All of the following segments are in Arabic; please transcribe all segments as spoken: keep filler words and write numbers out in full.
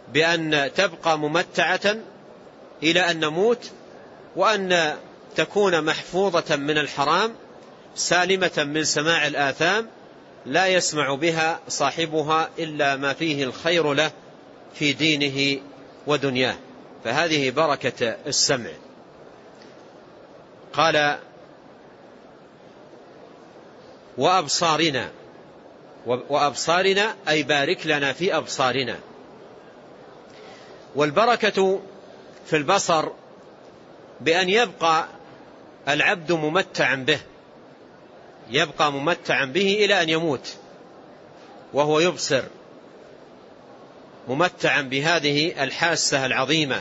بأن تبقى ممتعة إلى أن نموت، وأن تكون محفوظة من الحرام سالمة من سماع الآثام لا يسمع بها صاحبها إلا ما فيه الخير له في دينه ودنياه. فهذه بركة السمع. قال وأبصارنا، وأبصارنا أي بارك لنا في أبصارنا. والبركة في البصر بأن يبقى العبد ممتعا به، يبقى ممتعا به إلى أن يموت وهو يبصر، ممتعا بهذه الحاسة العظيمة.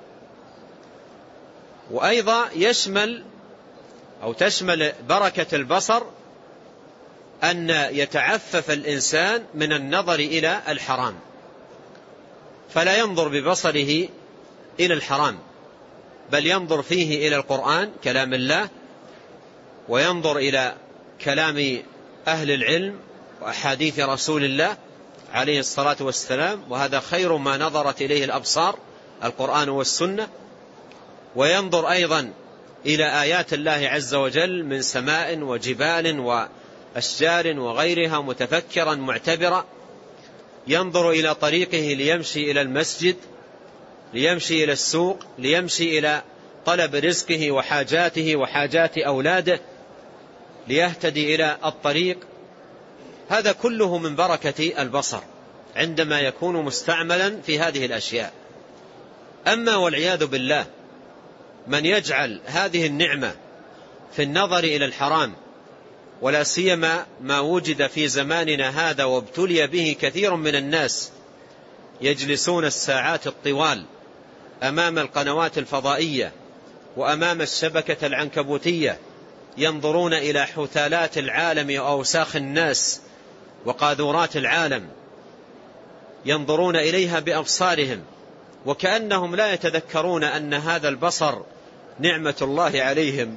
وأيضا يشمل أو تشمل بركة البصر أن يتعفف الإنسان من النظر إلى الحرام، فلا ينظر ببصره إلى الحرام، بل ينظر فيه إلى القرآن كلام الله، وينظر إلى كلام أهل العلم وأحاديث رسول الله عليه الصلاة والسلام، وهذا خير ما نظرت إليه الأبصار، القرآن والسنة. وينظر أيضا إلى آيات الله عز وجل من سماء وجبال وأشجار وغيرها متفكرا معتبرا. ينظر إلى طريقه ليمشي إلى المسجد، ليمشي إلى السوق، ليمشي إلى طلب رزقه وحاجاته وحاجات أولاده، ليهتدي إلى الطريق. هذا كله من بركة البصر عندما يكون مستعملا في هذه الأشياء. أما والعياذ بالله من يجعل هذه النعمة في النظر إلى الحرام، ولا سيما ما وجد في زماننا هذا وابتلي به كثير من الناس، يجلسون الساعات الطوال أمام القنوات الفضائية وأمام الشبكة العنكبوتية، ينظرون إلى حثالات العالم وأوساخ الناس وقاذورات العالم، ينظرون إليها بأبصارهم، وكأنهم لا يتذكرون أن هذا البصر نعمة الله عليهم.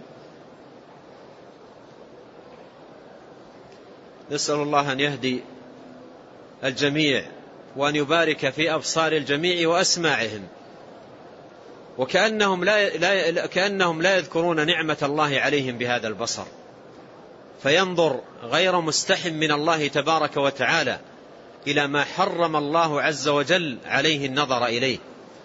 نسأل الله أن يهدي الجميع وأن يبارك في أبصار الجميع وأسماعهم، وكأنهم لا, لا, كأنهم لا يذكرون نعمة الله عليهم بهذا البصر، فينظر غير مستحم من الله تبارك وتعالى إلى ما حرم الله عز وجل عليه النظر إليه،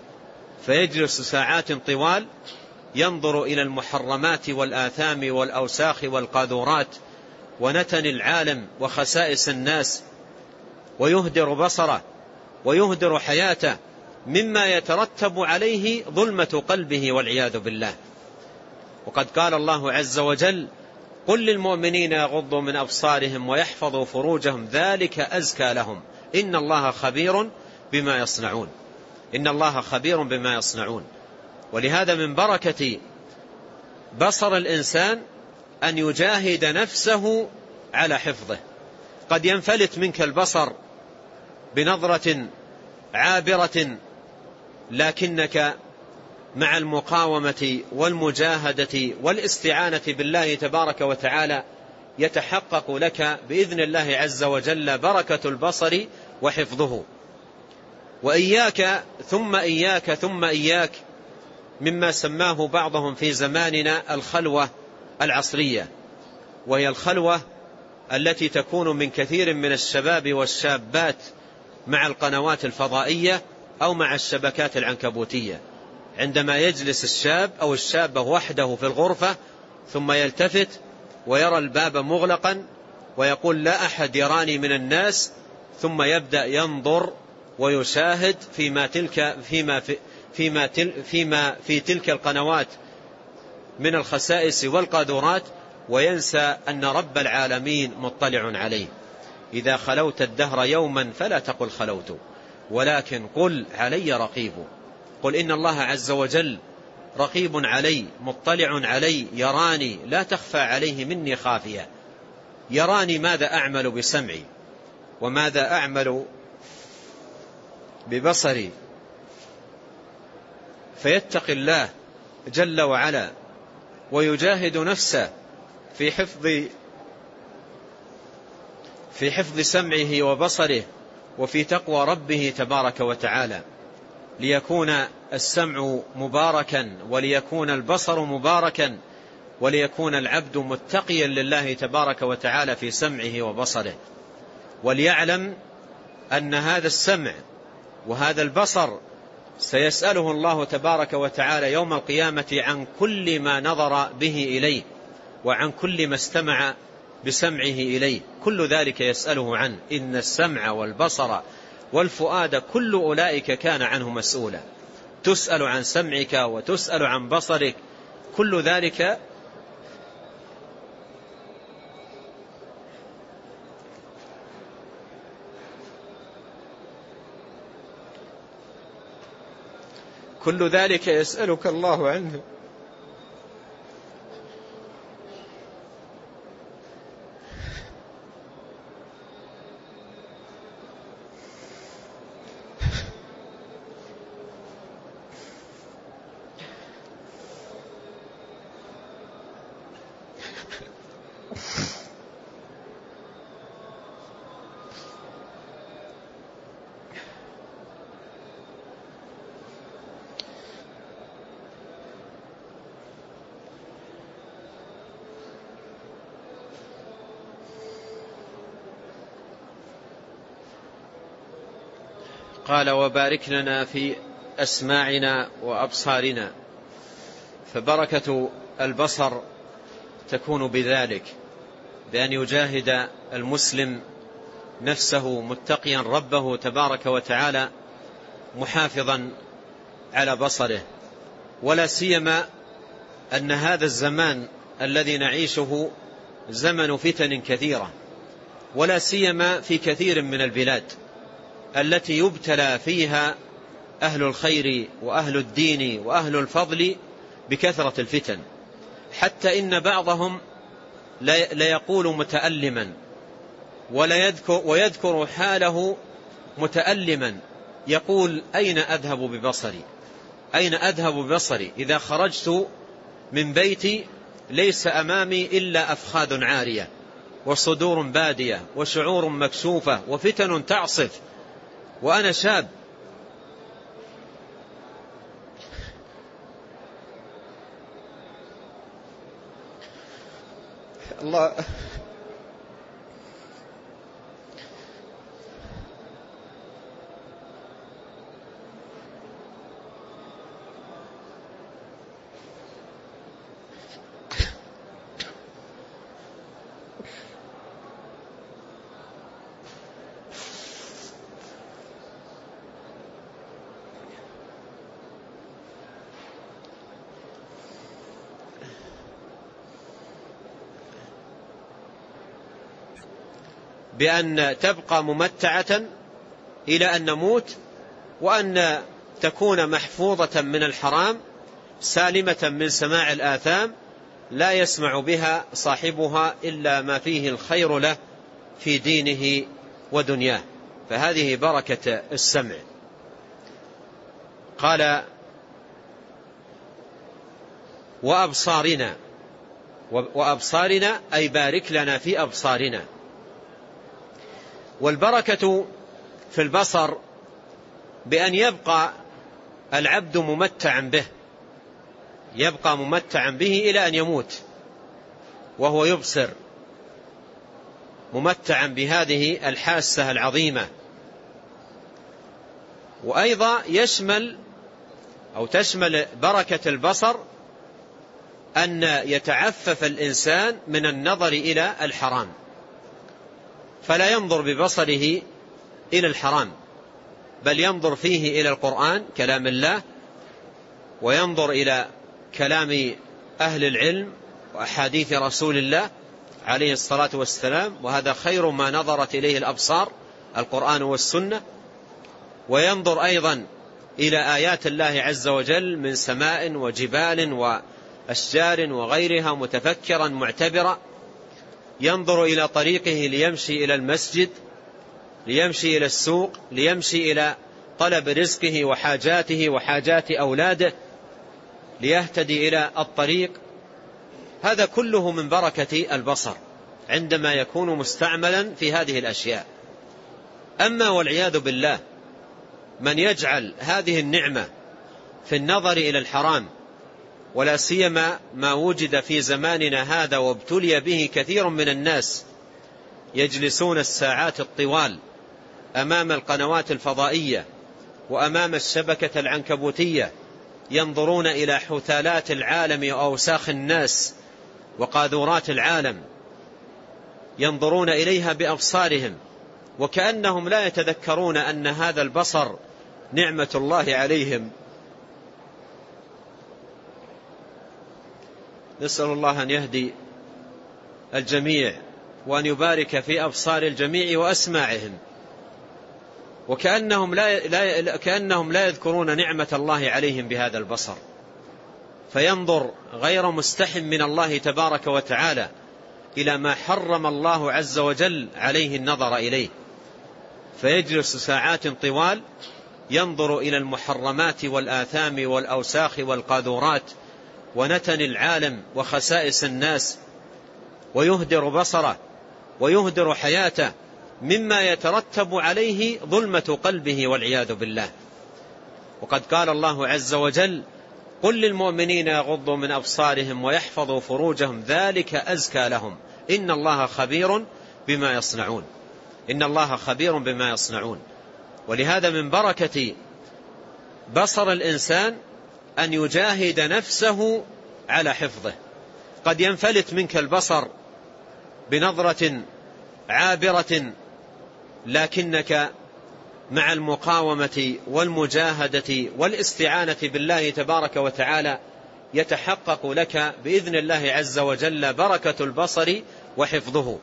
فيجلس ساعات طوال ينظر إلى المحرمات والآثام والأوساخ والقاذورات ونتن العالم وخسائس الناس، ويهدر بصره ويهدر حياته مما يترتب عليه ظلمة قلبه والعياذ بالله. وقد قال الله عز وجل قل للمؤمنين يغضوا من أبصارهم ويحفظوا فروجهم ذلك أزكى لهم إن الله خبير بما يصنعون، إن الله خبير بما يصنعون. ولهذا من بركة بصر الإنسان أن يجاهد نفسه على حفظه. قد ينفلت منك البصر بنظرة عابرة، لكنك مع المقاومة والمجاهدة والاستعانة بالله تبارك وتعالى يتحقق لك بإذن الله عز وجل بركة البصر وحفظه. وإياك ثم إياك ثم إياك مما سماه بعضهم في زماننا الخلوة العصرية، وهي الخلوة التي تكون من كثير من الشباب والشابات مع القنوات الفضائية أو مع الشبكات العنكبوتية. عندما يجلس الشاب أو الشابة وحده في الغرفة ثم يلتفت ويرى الباب مغلقا ويقول لا أحد يراني من الناس، ثم يبدأ ينظر ويشاهد فيما تلك فيما في فيما تل فيما في تلك القنوات من الخسائس والقاذورات، وينسى أن رب العالمين مطلع عليه. إذا خلوت الدهر يوما فلا تقل خلوت، ولكن قل علي رقيب. قل إن الله عز وجل رقيب علي مطلع علي يراني لا تخفى عليه مني خافية، يراني ماذا أعمل بسمعي وماذا أعمل ببصري. فيتقي الله جل وعلا ويجاهد نفسه في حفظ في حفظ سمعه وبصره وفي تقوى ربه تبارك وتعالى. ليكون السمع مباركا، وليكون البصر مباركا، وليكون العبد متقيا لله تبارك وتعالى في سمعه وبصره، وليعلم أن هذا السمع وهذا البصر سيسأله الله تبارك وتعالى يوم القيامة عن كل ما نظر به إليه، وعن كل ما استمع بسمعه إليه، كل ذلك يسأله عنه. إن السمع والبصر والفؤاد كل أولئك كان عنه مسؤولا. تسأل عن سمعك وتسأل عن بصرك، كل ذلك كل ذلك يسألك الله عنه. قال وبارك لنا في أسماعنا وأبصارنا. فبركة البصر تكون بذلك، بأن يجاهد المسلم نفسه متقيا ربه تبارك وتعالى محافظا على بصره، ولا سيما أن هذا الزمان الذي نعيشه زمن فتن كثيرة، ولا سيما في كثير من البلاد التي يبتلى فيها أهل الخير وأهل الدين وأهل الفضل بكثرة الفتن، حتى إن بعضهم لا يقول متألما ولا يذكر ويذكر حاله متألما، يقول أين أذهب ببصري؟ أين أذهب ببصري إذا خرجت من بيتي ليس أمامي إلا أفخاذ عارية وصدور بادية وشعور مكشوفة وفتن تعصف وأنا شاب. الله بأن تبقى ممتعة إلى أن نموت، وأن تكون محفوظة من الحرام سالمة من سماع الآثام لا يسمع بها صاحبها إلا ما فيه الخير له في دينه ودنياه. فهذه بركة السمع. قال وأبصارنا، وأبصارنا أي بارك لنا في أبصارنا. والبركة في البصر بأن يبقى العبد ممتعا به، يبقى ممتعا به إلى أن يموت وهو يبصر، ممتعا بهذه الحاسة العظيمة. وأيضا يشمل أو تشمل بركة البصر أن يتعفف الإنسان من النظر إلى الحرام، فلا ينظر ببصره إلى الحرام، بل ينظر فيه إلى القرآن كلام الله، وينظر إلى كلام أهل العلم وأحاديث رسول الله عليه الصلاة والسلام، وهذا خير ما نظرت إليه الأبصار، القرآن والسنة. وينظر أيضا إلى آيات الله عز وجل من سماء وجبال وأشجار وغيرها متفكرا معتبرا. ينظر إلى طريقه ليمشي إلى المسجد، ليمشي إلى السوق، ليمشي إلى طلب رزقه وحاجاته وحاجات أولاده، ليهتدي إلى الطريق. هذا كله من بركة البصر عندما يكون مستعملا في هذه الأشياء. أما والعياذ بالله من يجعل هذه النعمة في النظر إلى الحرام، ولا سيما ما وجد في زماننا هذا وابتلي به كثير من الناس، يجلسون الساعات الطوال أمام القنوات الفضائية وأمام الشبكة العنكبوتية، ينظرون إلى حثالات العالم وأوساخ الناس وقاذورات العالم، ينظرون إليها بأبصارهم وكأنهم لا يتذكرون أن هذا البصر نعمة الله عليهم. نسأل الله أن يهدي الجميع وأن يبارك في أبصار الجميع وأسماعهم، وكأنهم لا, لا, كأنهم لا يذكرون نعمة الله عليهم بهذا البصر، فينظر غير مستحم من الله تبارك وتعالى إلى ما حرم الله عز وجل عليه النظر إليه، فيجلس ساعات طوال ينظر إلى المحرمات والآثام والأوساخ والقاذورات ونتن العالم وخسائس الناس، ويهدر بصره ويهدر حياته، مما يترتب عليه ظلمة قلبه والعياذ بالله. وقد قال الله عز وجل: قل للمؤمنين يغضوا من أبصارهم ويحفظوا فروجهم ذلك أزكى لهم إن الله خبير بما يصنعون. إن الله خبير بما يصنعون. ولهذا من بركة بصر الإنسان أن يجاهد نفسه على حفظه. قد ينفلت منك البصر بنظرة عابرة، لكنك مع المقاومة والمجاهدة والاستعانة بالله تبارك وتعالى يتحقق لك بإذن الله عز وجل بركة البصر وحفظه.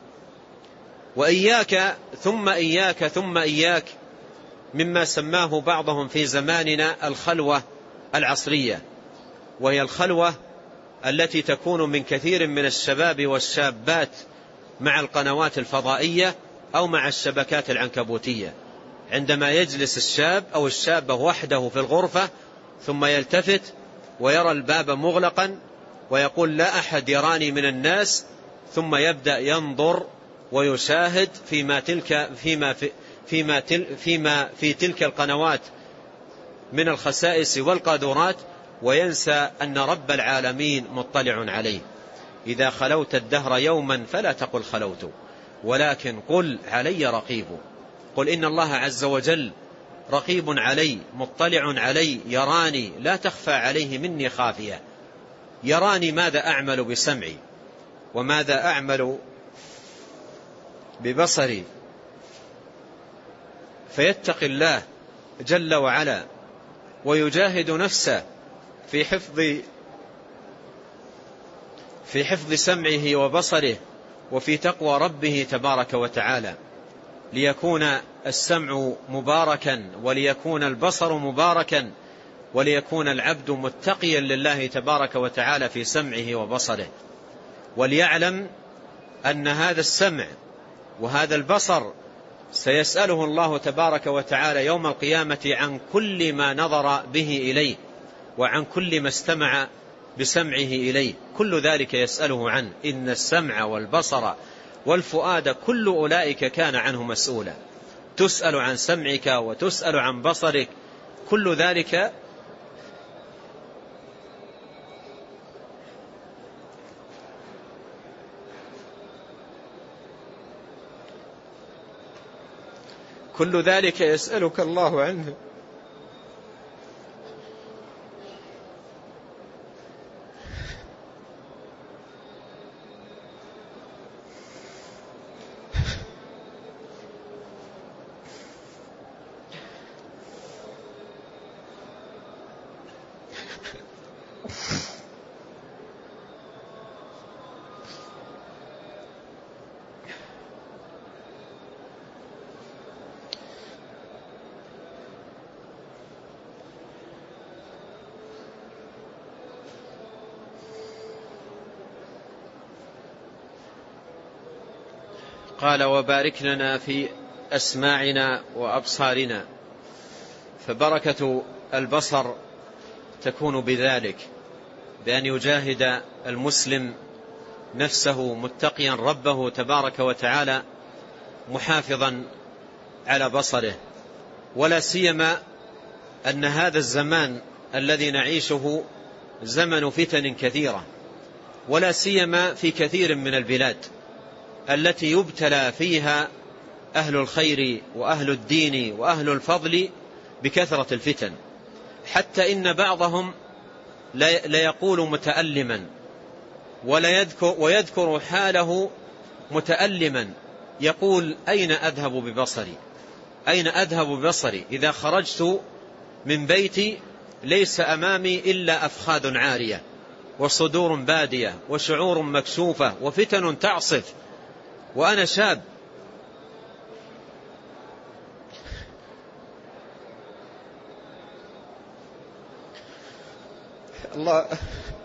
وإياك ثم إياك ثم إياك مما سماه بعضهم في زماننا الخلوة العصرية، وهي الخلوة التي تكون من كثير من الشباب والشابات مع القنوات الفضائية أو مع الشبكات العنكبوتية. عندما يجلس الشاب أو الشابة وحده في الغرفة ثم يلتفت ويرى الباب مغلقا ويقول: لا أحد يراني من الناس، ثم يبدأ ينظر ويشاهد فيما تلك فيما في فيما تل فيما في تلك القنوات من الخسائس والقاذورات، وينسى أن رب العالمين مطلع عليه. إذا خلوت الدهر يوما فلا تقل خلوت، ولكن قل علي رقيب. قل إن الله عز وجل رقيب علي مطلع علي يراني لا تخفى عليه مني خافية، يراني ماذا أعمل بسمعي وماذا أعمل ببصري. فيتقي الله جل وعلا ويجاهد نفسه في حفظ في حفظ سمعه وبصره وفي تقوى ربه تبارك وتعالى، ليكون السمع مباركا وليكون البصر مباركا وليكون العبد متقيا لله تبارك وتعالى في سمعه وبصره. وليعلم أن هذا السمع وهذا البصر سيسأله الله تبارك وتعالى يوم القيامة عن كل ما نظر به إليه وعن كل ما استمع بسمعه إليه، كل ذلك يسأله عنه. إن السمع والبصر والفؤاد كل أولئك كان عنه مسؤولا. تسأل عن سمعك وتسأل عن بصرك، كل ذلك كل ذلك يسألك الله عنه. قال: وبارك لنا في أسماعنا وأبصارنا. فبركة البصر تكون بذلك، بأن يجاهد المسلم نفسه متقيا ربه تبارك وتعالى محافظا على بصره، ولا سيما أن هذا الزمان الذي نعيشه زمن فتن كثيرة، ولا سيما في كثير من البلاد التي يبتلى فيها أهل الخير وأهل الدين وأهل الفضل بكثرة الفتن، حتى إن بعضهم لا يقول متألما ولا يذكر ويذكر حاله متألما، يقول أين أذهب ببصري؟ أين أذهب ببصري إذا خرجت من بيتي ليس أمامي إلا أفخاذ عارية وصدور بادية وشعور مكشوفة وفتن تعصف وأنا شاب. الله